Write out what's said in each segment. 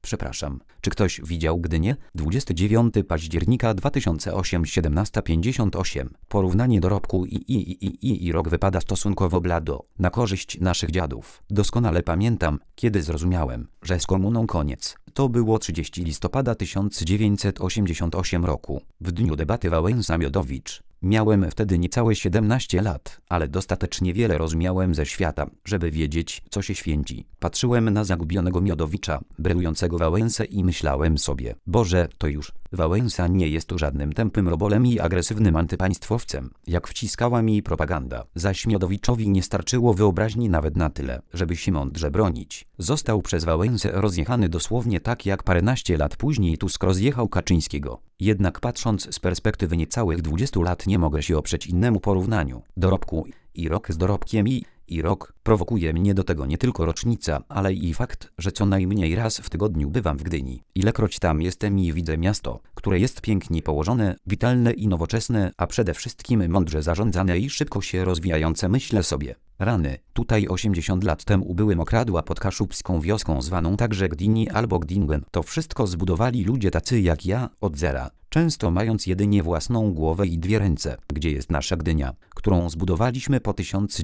Przepraszam, czy ktoś widział Gdynię? 29 października 2008 17:58. Porównanie dorobku i rok wypada stosunkowo blado, na korzyść naszych dziadów. Doskonale pamiętam, kiedy zrozumiałem, że z komuną koniec. To było 30 listopada 1988 roku, w dniu debaty Wałęsa-Miodowicz. Miałem wtedy niecałe 17 lat, ale dostatecznie wiele rozumiałem ze świata, żeby wiedzieć, co się święci. Patrzyłem na zagubionego Miodowicza, brylującego Wałęsę i myślałem sobie: Boże, to już Wałęsa nie jest żadnym tępym robolem i agresywnym antypaństwowcem, jak wciskała mi propaganda. Zaś Miodowiczowi nie starczyło wyobraźni nawet na tyle, żeby się mądrze bronić. Został przez Wałęsę rozjechany dosłownie tak, jak paręnaście lat później Tusk rozjechał Kaczyńskiego. Jednak patrząc z perspektywy niecałych 20 lat, nie mogę się oprzeć innemu porównaniu. Dorobku i rok z dorobkiem i rok. Prowokuje mnie do tego nie tylko rocznica, ale i fakt, że co najmniej raz w tygodniu bywam w Gdyni. Ilekroć tam jestem i widzę miasto, które jest pięknie położone, witalne i nowoczesne, a przede wszystkim mądrze zarządzane i szybko się rozwijające, myślę sobie: rany, tutaj 80 lat temu byłem okradła pod kaszubską wioską zwaną także Gdyni albo Gdingen. To wszystko zbudowali ludzie tacy jak ja, od zera, często mając jedynie własną głowę i dwie ręce. Gdzie jest nasza Gdynia, którą zbudowaliśmy po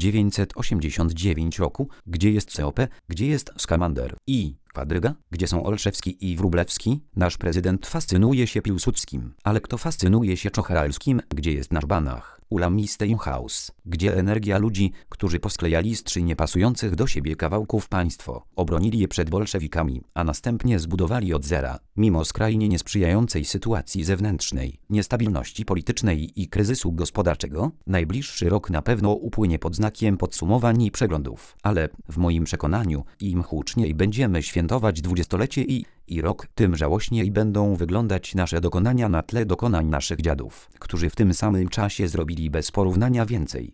1989 roku? Gdzie jest COP? Gdzie jest Skamander i Kwadryga? Gdzie są Olszewski i Wróblewski? Nasz prezydent fascynuje się Piłsudskim, ale kto fascynuje się Czochralskim? Gdzie jest nasz Banach? Ulam Steinhaus. Gdzie energia ludzi, którzy posklejali z 3 niepasujących do siebie kawałków państwo, obronili je przed bolszewikami, a następnie zbudowali od zera, mimo skrajnie niesprzyjającej sytuacji zewnętrznej, niestabilności politycznej i kryzysu gospodarczego? Najbliższy rok na pewno upłynie pod znakiem podsumowań i przeglądów, ale w moim przekonaniu im huczniej będziemy świętować dwudziestolecie i rok, tym żałośniej będą wyglądać nasze dokonania na tle dokonań naszych dziadów, którzy w tym samym czasie zrobili bez porównania więcej.